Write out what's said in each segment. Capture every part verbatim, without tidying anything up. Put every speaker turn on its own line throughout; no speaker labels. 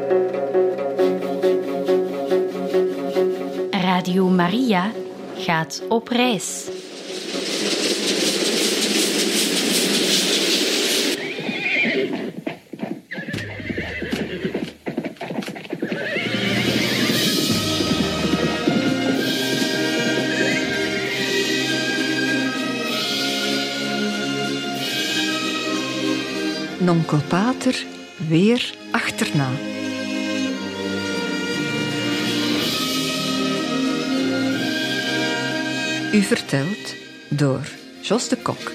Radio Maria gaat op reis.
Nonkel Pater weer achterna. U vertelt door Jos de Kok.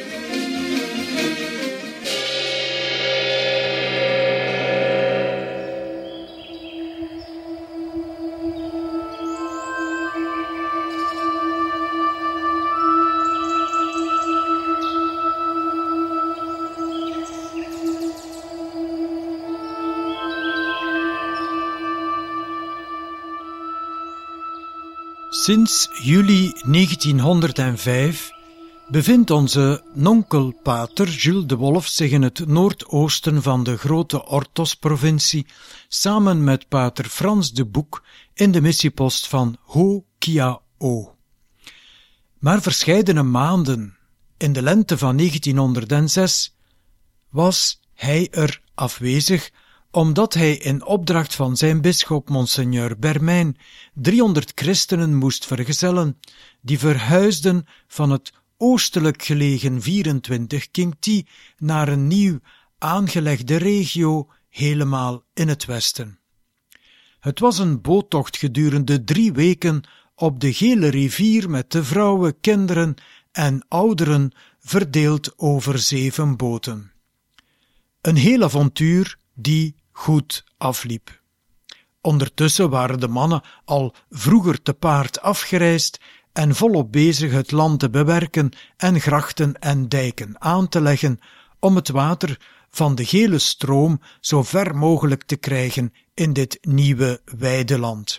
Sinds juli negentienhonderdvijf bevindt onze nonkel-pater Jules de Wolf zich in het noordoosten van de grote Orthos-provincie samen met pater Frans de Boek in de missiepost van Ho-Kia-O. Maar verscheidene maanden in de lente van negentienhonderdzes was hij er afwezig, omdat hij in opdracht van zijn bisschop Monseigneur Bermijn driehonderd christenen moest vergezellen, die verhuisden van het oostelijk gelegen vierentwintig Kinktie naar een nieuw aangelegde regio helemaal in het westen. Het was een boottocht gedurende drie weken op de Gele Rivier met de vrouwen, kinderen en ouderen verdeeld over zeven boten. Een heel avontuur die goed afliep. Ondertussen waren de mannen al vroeger te paard afgereisd en volop bezig het land te bewerken en grachten en dijken aan te leggen om het water van de Gele Stroom zo ver mogelijk te krijgen in dit nieuwe weideland.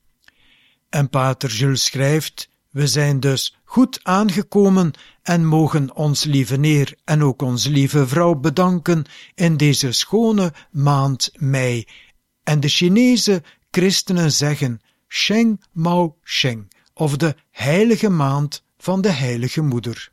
En pater Jules schrijft: we zijn dus goed aangekomen en mogen ons lieve Heer en ook ons lieve vrouw bedanken in deze schone maand mei. En de Chinese christenen zeggen Sheng Mao Sheng, of de heilige maand van de heilige moeder.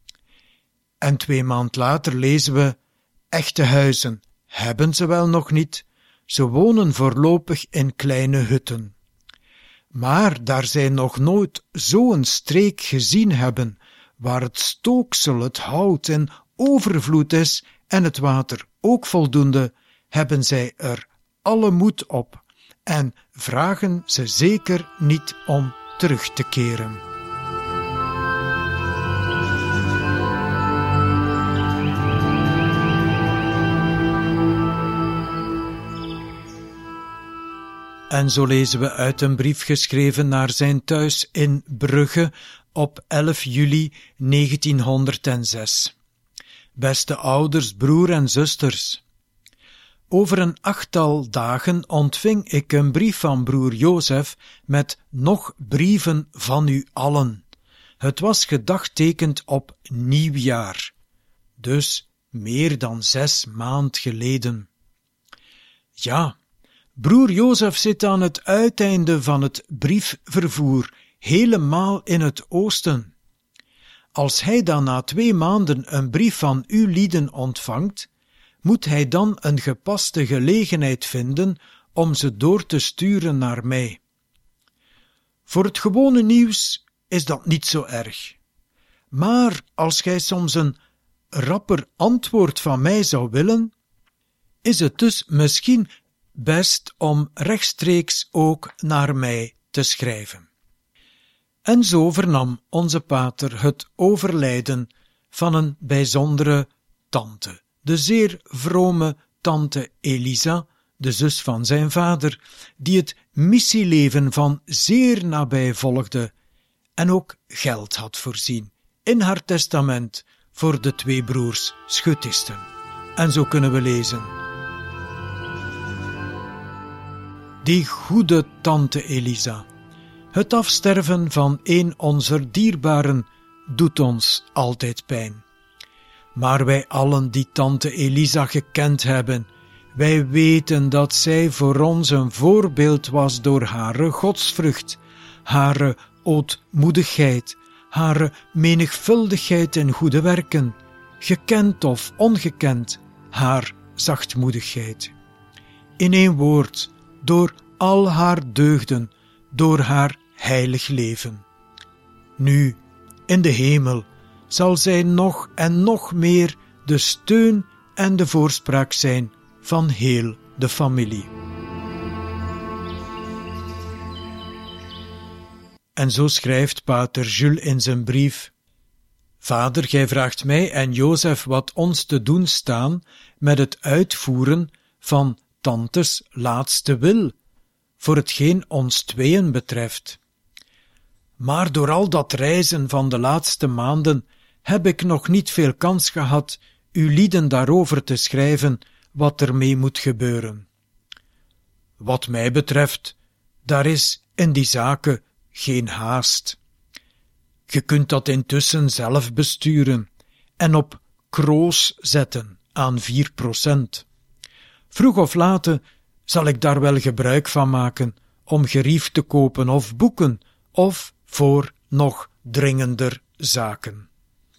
En twee maand later lezen we: echte huizen hebben ze wel nog niet, ze wonen voorlopig in kleine hutten. Maar daar zij nog nooit zo'n streek gezien hebben, waar het stooksel, het hout in overvloed is en het water ook voldoende, hebben zij er alle moed op en vragen ze zeker niet om terug te keren. En zo lezen we uit een brief geschreven naar zijn thuis in Brugge op elf juli negentienhonderdzes. Beste ouders, broer en zusters, over een achttal dagen ontving ik een brief van broer Jozef met nog brieven van u allen. Het was gedagtekend op nieuwjaar, dus meer dan zes maand geleden. Ja, broer Jozef zit aan het uiteinde van het briefvervoer, helemaal in het oosten. Als hij dan na twee maanden een brief van u lieden ontvangt, moet hij dan een gepaste gelegenheid vinden om ze door te sturen naar mij. Voor het gewone nieuws is dat niet zo erg. Maar als gij soms een rapper antwoord van mij zou willen, is het dus misschien best om rechtstreeks ook naar mij te schrijven. En zo vernam onze pater het overlijden van een bijzondere tante, de zeer vrome tante Elisa, de zus van zijn vader, die het missieleven van zeer nabij volgde en ook geld had voorzien in haar testament voor de twee broers Schutisten. En zo kunnen we lezen: die goede tante Elisa, het afsterven van een onzer dierbaren doet ons altijd pijn. Maar wij allen die tante Elisa gekend hebben, Wij weten dat zij voor ons een voorbeeld was door hare godsvrucht, hare ootmoedigheid, hare menigvuldigheid in goede werken, gekend of ongekend, haar zachtmoedigheid. In één woord, door al haar deugden, door haar heilig leven. Nu, in de hemel, zal zij nog en nog meer de steun en de voorspraak zijn van heel de familie. En zo schrijft pater Jules in zijn brief: Vader, gij vraagt mij en Jozef wat ons te doen staan met het uitvoeren van tantes laatste wil, voor hetgeen ons tweeën betreft. Maar door al dat reizen van de laatste maanden heb ik nog niet veel kans gehad u lieden daarover te schrijven wat er mee moet gebeuren. Wat mij betreft, daar is in die zaken geen haast. Je kunt dat intussen zelf besturen en op kroos zetten aan vier procent. Vroeg of late zal ik daar wel gebruik van maken om gerief te kopen of boeken of voor nog dringender zaken.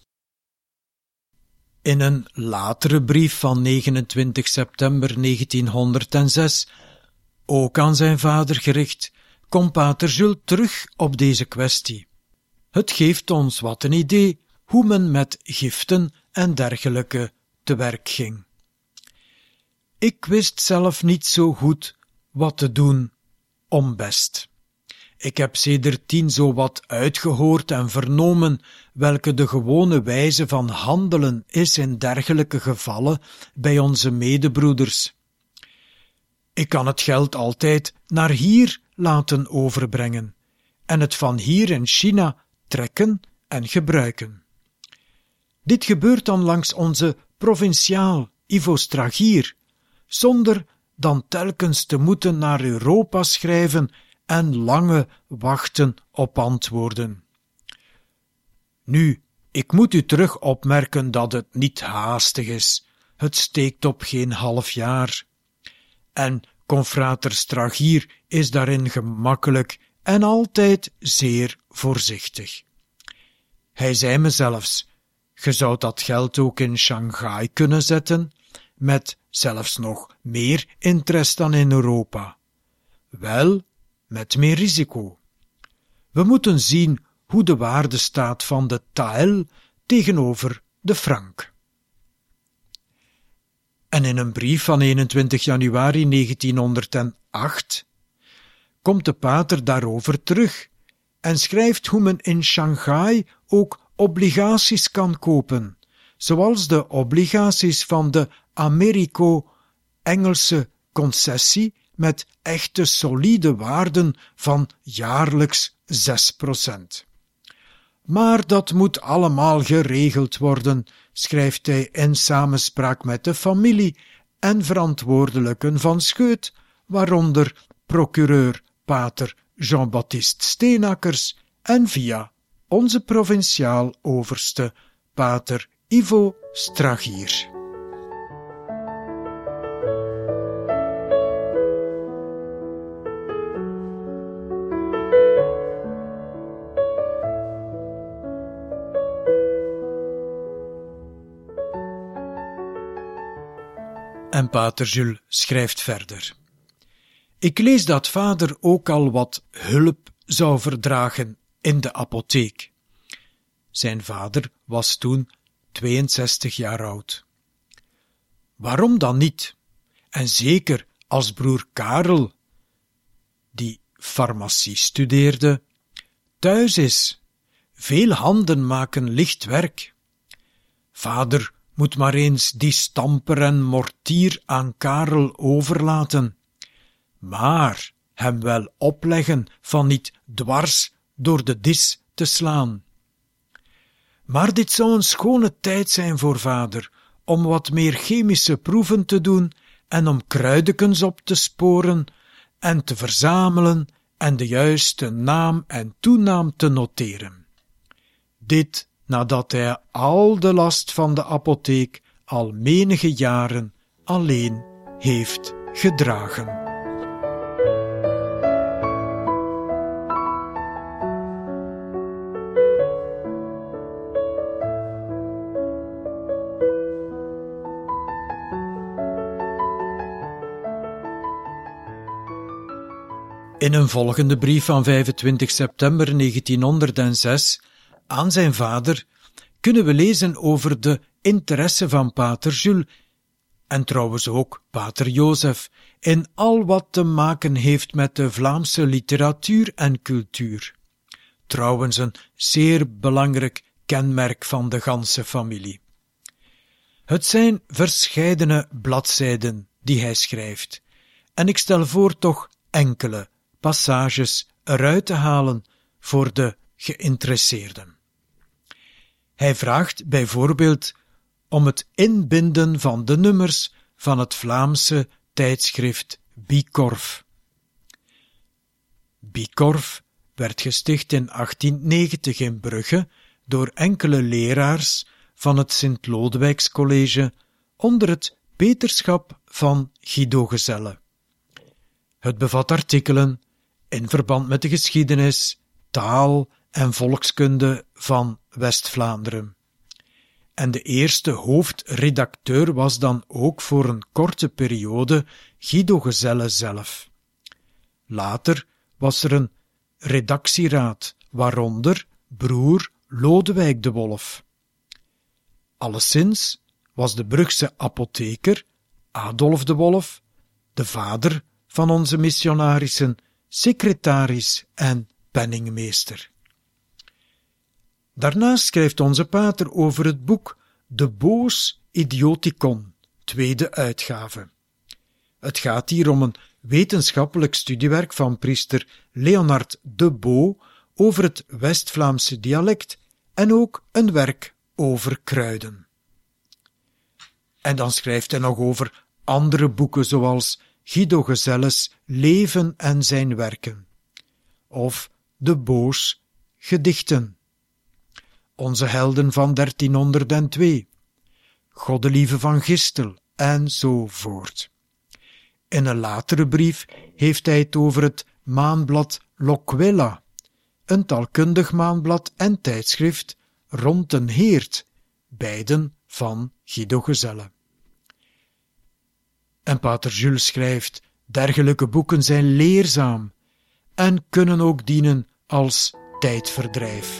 In een latere brief van negenentwintig september negentienhonderdzes, ook aan zijn vader gericht, komt pater Jules terug op deze kwestie. Het geeft ons wat een idee hoe men met giften en dergelijke te werk ging. Ik wist zelf niet zo goed wat te doen om best. Ik heb sedertien zo wat uitgehoord en vernomen welke de gewone wijze van handelen is in dergelijke gevallen bij onze medebroeders. Ik kan het geld altijd naar hier laten overbrengen en het van hier in China trekken en gebruiken. Dit gebeurt dan langs onze provinciaal Ivo Stragier, zonder dan telkens te moeten naar Europa schrijven en lange wachten op antwoorden. Nu, ik moet u terug opmerken dat het niet haastig is. Het steekt op geen half jaar. En confrater Stragier is daarin gemakkelijk en altijd zeer voorzichtig. Hij zei me zelfs: ge zou dat geld ook in Shanghai kunnen zetten, met zelfs nog meer interest dan in Europa. Wel, met meer risico. We moeten zien hoe de waarde staat van de tael tegenover de frank. En in een brief van eenentwintig januari negentienhonderdacht komt de pater daarover terug en schrijft hoe men in Shanghai ook obligaties kan kopen, zoals de obligaties van de Americo-Engelse concessie met echte solide waarden van jaarlijks zes procent. Maar dat moet allemaal geregeld worden, schrijft hij in samenspraak met de familie en verantwoordelijken van Scheut, waaronder procureur pater Jean-Baptiste Steenakkers en via onze provinciaal overste pater Ivo Stragier. En pater Jules schrijft verder: Ik lees dat vader ook al wat hulp zou verdragen in de apotheek. Zijn vader was toen tweeënzestig jaar oud. Waarom dan niet? En zeker als broer Karel, die farmacie studeerde, thuis is. Veel handen maken licht werk. Vader moet maar eens die stamper en mortier aan Karel overlaten, maar hem wel opleggen van niet dwars door de dis te slaan. Maar dit zou een schone tijd zijn voor vader, om wat meer chemische proeven te doen en om kruidekens op te sporen en te verzamelen en de juiste naam en toenaam te noteren. Dit nadat hij al de last van de apotheek al menige jaren alleen heeft gedragen. In een volgende brief van vijfentwintig september negentienhonderdzes aan zijn vader kunnen we lezen over de interesse van pater Jules en trouwens ook pater Jozef in al wat te maken heeft met de Vlaamse literatuur en cultuur. Trouwens een zeer belangrijk kenmerk van de ganse familie. Het zijn verscheidene bladzijden die hij schrijft en ik stel voor toch enkele passages eruit te halen voor de geïnteresseerden. Hij vraagt bijvoorbeeld om het inbinden van de nummers van het Vlaamse tijdschrift Bikorf. Bikorf werd gesticht in achttiennegentig in Brugge door enkele leraars van het Sint-Lodewijkscollege onder het peterschap van Guido Gezelle. Het bevat artikelen in verband met de geschiedenis, taal en volkskunde van West-Vlaanderen. En de eerste hoofdredacteur was dan ook voor een korte periode Guido Gezelle zelf. Later was er een redactieraad, waaronder broer Lodewijk de Wolf. Alleszins was de Brugse apotheker Adolf de Wolf, de vader van onze missionarissen, secretaris en penningmeester. Daarnaast schrijft onze pater over het boek De Boos Idioticon, tweede uitgave. Het gaat hier om een wetenschappelijk studiewerk van priester Leonard de Bo over het West-Vlaamse dialect en ook een werk over kruiden. En dan schrijft hij nog over andere boeken zoals Guido Gezelles Leven en zijn werken of De Boos Gedichten, Onze helden van dertienhonderdtwee, Goddelieve van Gistel enzovoort. In een latere brief heeft hij het over het maanblad Loquella, een taalkundig maanblad en tijdschrift rond een heerd, beiden van Guido Gezelle. En pater Jules schrijft, dergelijke boeken zijn leerzaam en kunnen ook dienen als tijdverdrijf.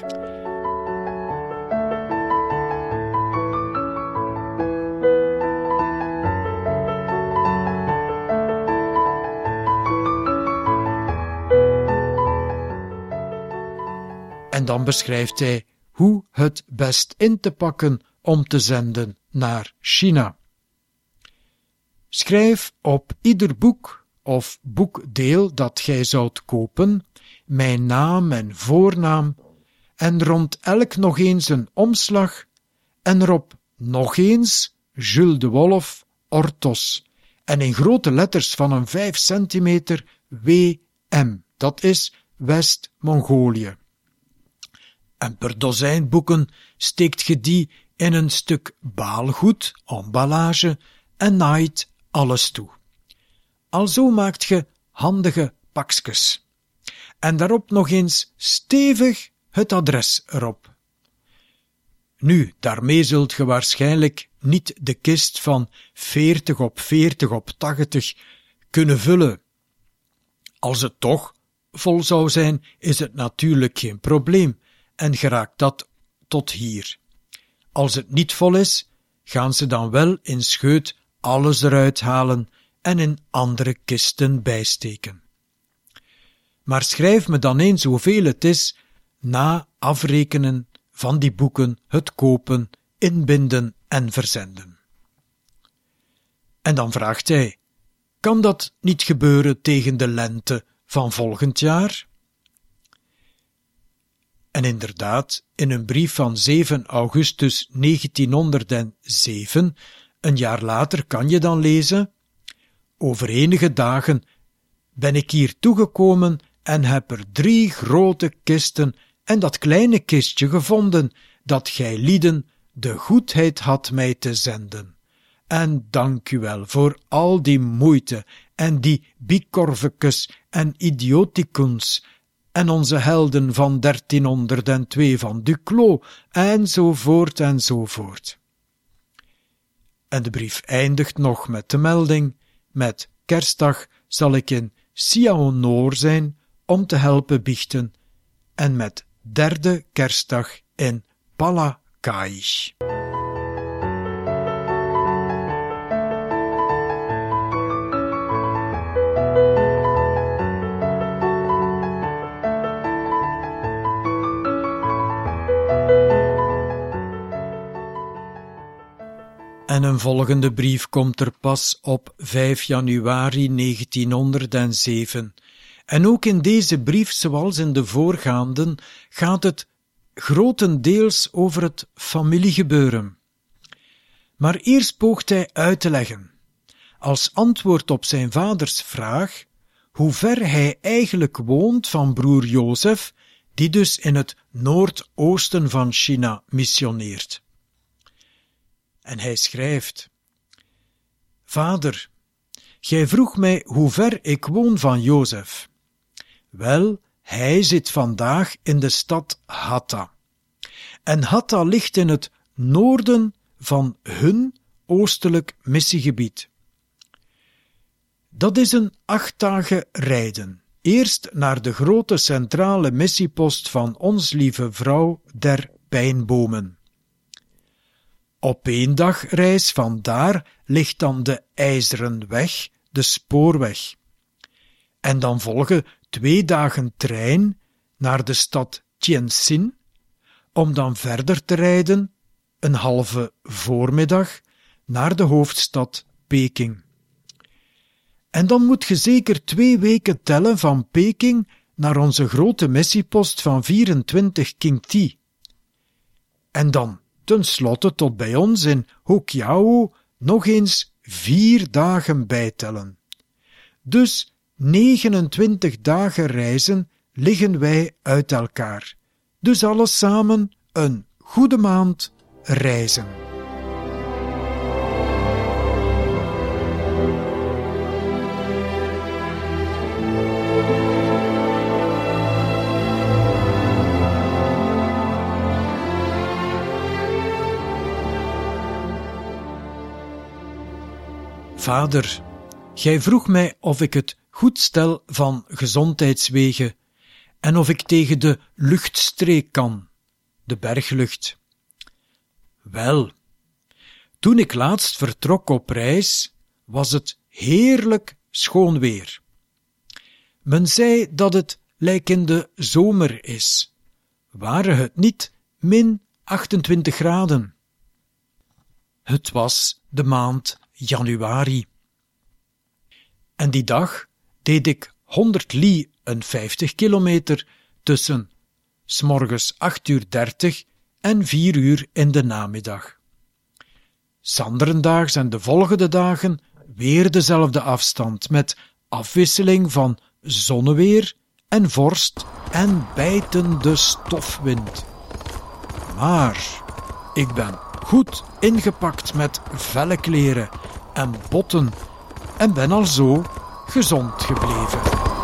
En dan beschrijft hij hoe het best in te pakken om te zenden naar China. Schrijf op ieder boek of boekdeel dat gij zoudt kopen mijn naam en voornaam en rond elk nog eens een omslag en erop nog eens Jules de Wolf, Orthos en in grote letters van een vijf centimeter W M, dat is West-Mongolië. En per dozijn boeken steekt ge die in een stuk baalgoed, emballage en naait alles toe. Alzo maakt ge handige pakskes. En daarop nog eens stevig het adres erop. Nu, daarmee zult ge waarschijnlijk niet de kist van veertig op veertig op tachtig kunnen vullen. Als het toch vol zou zijn, is het natuurlijk geen probleem en geraakt dat tot hier. Als het niet vol is, gaan ze dan wel in scheut alles eruit halen en in andere kisten bijsteken. Maar schrijf me dan eens hoeveel het is, na afrekenen van die boeken, het kopen, inbinden en verzenden. En dan vraagt hij, kan dat niet gebeuren tegen de lente van volgend jaar? En inderdaad, in een brief van zeven augustus negentienhonderdzeven, een jaar later kan je dan lezen, over enige dagen ben ik hier toegekomen en heb er drie grote kisten en dat kleine kistje gevonden, dat gij lieden de goedheid had mij te zenden. en dank u wel voor al die moeite en die bikorvekes en idioticums en onze helden van dertienhonderdtwee van Duclos, enzovoort enzovoort. En de brief eindigt nog met de melding: met kerstdag zal ik in Sia-Honor zijn om te helpen biechten, en met derde kerstdag in Palakaish. En een volgende brief komt er pas op vijf januari negentienhonderdzeven. En ook in deze brief, zoals in de voorgaanden, gaat het grotendeels over het familiegebeuren. Maar eerst poogt hij uit te leggen, als antwoord op zijn vaders vraag, hoe ver hij eigenlijk woont van broer Jozef, die dus in het noordoosten van China missioneert. En hij schrijft: Vader, gij vroeg mij hoe ver ik woon van Jozef. Wel, hij zit vandaag in de stad Hatta. En Hatta ligt in het noorden van hun oostelijk missiegebied. Dat is een acht dagen rijden. Eerst naar de grote centrale missiepost van Ons Lieve Vrouw der Pijnbomen. Op één dag reis vandaar ligt dan de IJzeren Weg, de spoorweg. En dan volgen twee dagen trein naar de stad Tientsin, om dan verder te rijden, een halve voormiddag, naar de hoofdstad Peking. En dan moet je zeker twee weken tellen van Peking naar onze grote missiepost van vierentwintig Qingti. En dan ten slotte tot bij ons in Hokiao nog eens vier dagen bijtellen. Dus negenentwintig dagen reizen liggen wij uit elkaar. Dus alles samen een goede maand reizen. Vader, gij vroeg mij of ik het goed stel van gezondheidswege en of ik tegen de luchtstreek kan, de berglucht. Wel, toen ik laatst vertrok op reis, was het heerlijk schoon weer. Men zei dat het lijk in de zomer is. Waren het niet min achtentwintig graden? Het was de maand januari. En die dag deed ik honderd li en vijftig kilometer tussen 's morgens acht uur dertig en vier uur in de namiddag. 's anderen daags en de volgende dagen weer dezelfde afstand, met afwisseling van zonneweer en vorst en bijtende stofwind. Maar ik ben goed ingepakt met felle kleren en botten en ben al zo gezond gebleven.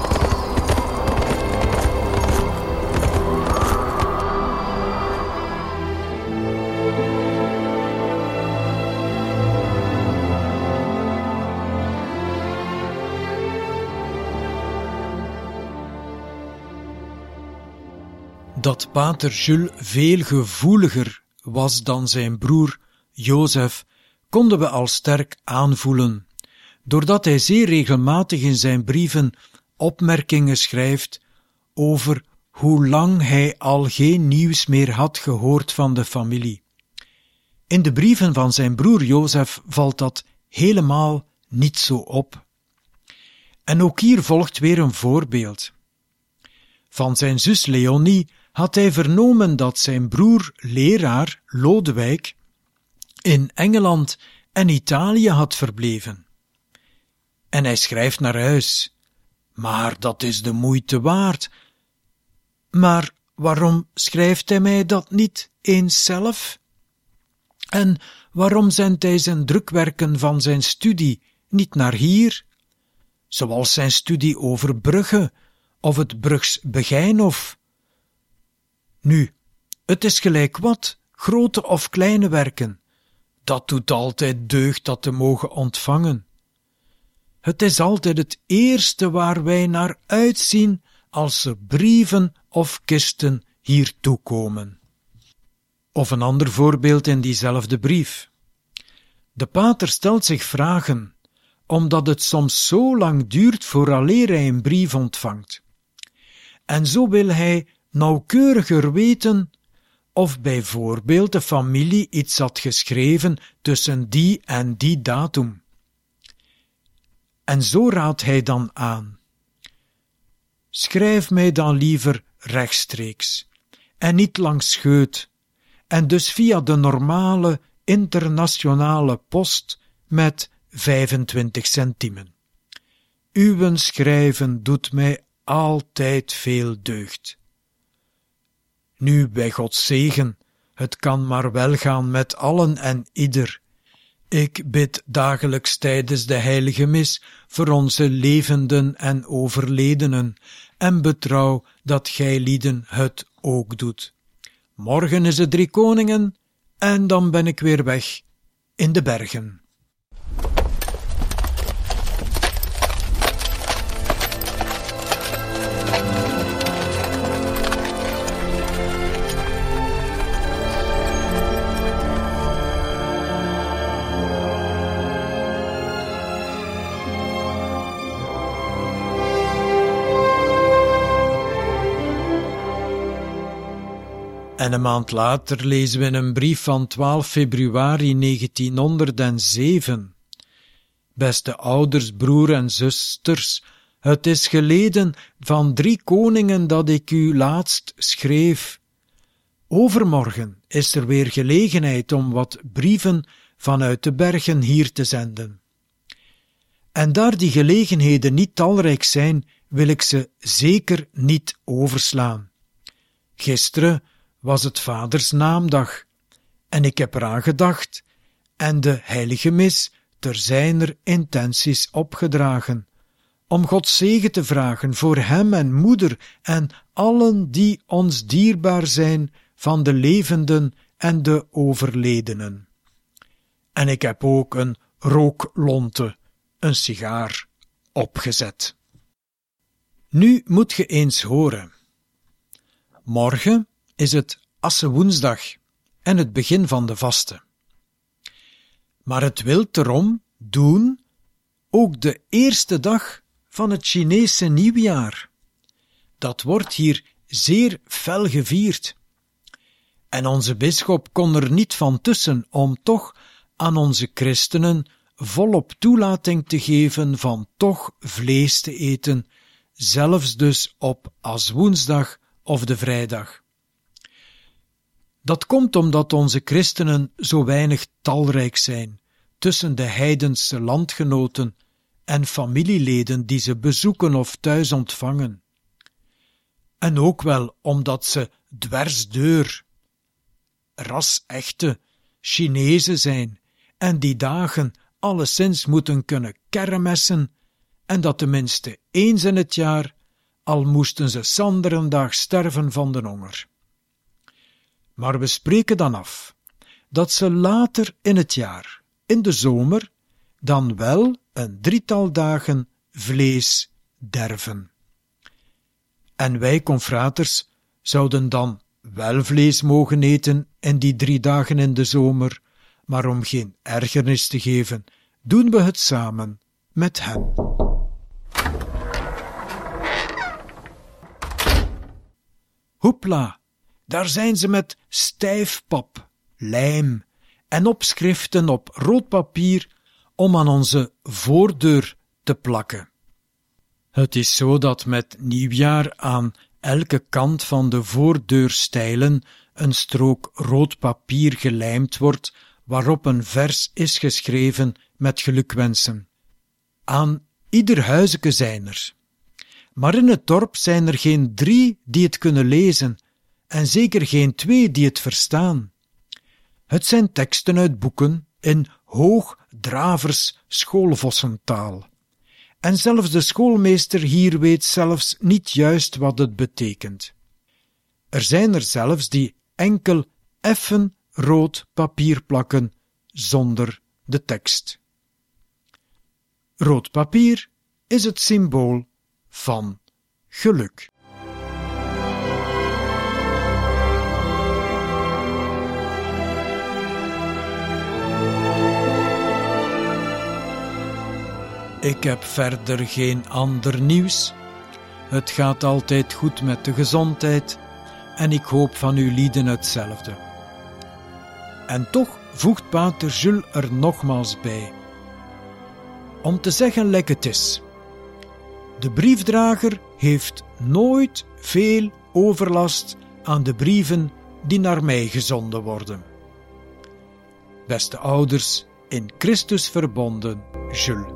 Dat pater Jules veel gevoeliger was dan zijn broer Jozef, konden we al sterk aanvoelen, doordat hij zeer regelmatig in zijn brieven opmerkingen schrijft over hoe lang hij al geen nieuws meer had gehoord van de familie. In de brieven van zijn broer Jozef valt dat helemaal niet zo op. En ook hier volgt weer een voorbeeld. Van zijn zus Leonie had hij vernomen dat zijn broer leraar Lodewijk in Engeland en Italië had verbleven. En hij schrijft naar huis: maar dat is de moeite waard. Maar waarom schrijft hij mij dat niet eens zelf? En waarom zendt hij zijn drukwerken van zijn studie niet naar hier, zoals zijn studie over Brugge of het Brugs Begijnhof? Nu, het is gelijk wat, grote of kleine werken, dat doet altijd deugd dat te mogen ontvangen. Het is altijd het eerste waar wij naar uitzien als er brieven of kisten hier toekomen. Of een ander voorbeeld in diezelfde brief. De pater stelt zich vragen, omdat het soms zo lang duurt vooraleer hij een brief ontvangt. En zo wil hij nauwkeuriger weten of bijvoorbeeld de familie iets had geschreven tussen die en die datum. En zo raadt hij dan aan: schrijf mij dan liever rechtstreeks, en niet langs scheut, en dus via de normale internationale post met vijfentwintig centimen. Uw schrijven doet mij altijd veel deugd. Nu, bij Gods zegen, het kan maar wel gaan met allen en ieder. Ik bid dagelijks tijdens de heilige mis voor onze levenden en overledenen en betrouw dat gijlieden het ook doet. Morgen is het Drie Koningen en dan ben ik weer weg in de bergen. En een maand later lezen we een brief van twaalf februari negentienhonderdzeven. Beste ouders, broer en zusters, het is geleden van Drie Koningen dat ik u laatst schreef. Overmorgen is er weer gelegenheid om wat brieven vanuit de bergen hier te zenden. En daar die gelegenheden niet talrijk zijn, wil ik ze zeker niet overslaan. Gisteren was het Vaders naamdag, en ik heb eraan gedacht, en de heilige mis ter zijner intenties opgedragen, om Gods zegen te vragen voor hem en moeder en allen die ons dierbaar zijn van de levenden en de overledenen. En ik heb ook een rooklonte, een sigaar, opgezet. Nu moet je eens horen. Morgen is het Assenwoensdag en het begin van de vasten. Maar het wil erom doen ook de eerste dag van het Chinese nieuwjaar. Dat wordt hier zeer fel gevierd. En onze bisschop kon er niet van tussen om toch aan onze christenen volop toelating te geven van toch vlees te eten, zelfs dus op Aswoensdag of de vrijdag. Dat komt omdat onze christenen zo weinig talrijk zijn tussen de heidense landgenoten en familieleden die ze bezoeken of thuis ontvangen. En ook wel omdat ze dwarsdeur, ras-echte Chinezen zijn en die dagen alleszins moeten kunnen kermessen en dat tenminste eens in het jaar, al moesten ze sanderendag sterven van de honger. Maar we spreken dan af dat ze later in het jaar, in de zomer, dan wel een drietal dagen vlees derven. En wij, confraters, zouden dan wel vlees mogen eten in die drie dagen in de zomer, maar om geen ergernis te geven, doen we het samen met hen. Hoepla, daar zijn ze met stijfpap, lijm en opschriften op rood papier om aan onze voordeur te plakken. Het is zo dat met nieuwjaar aan elke kant van de voordeurstijlen een strook rood papier gelijmd wordt, waarop een vers is geschreven met gelukwensen. Aan ieder huizeke zijn er. Maar in het dorp zijn er geen drie die het kunnen lezen, en zeker geen twee die het verstaan. Het zijn teksten uit boeken in hoogdravers schoolvossentaal. En zelfs de schoolmeester hier weet zelfs niet juist wat het betekent. Er zijn er zelfs die enkel effen rood papier plakken zonder de tekst. Rood papier is het symbool van geluk. Ik heb verder geen ander nieuws. Het gaat altijd goed met de gezondheid en ik hoop van u lieden hetzelfde. En toch voegt pater Jules er nogmaals bij. Om te zeggen lek het is. De briefdrager heeft nooit veel overlast aan de brieven die naar mij gezonden worden. Beste ouders, in Christus verbonden, Jules.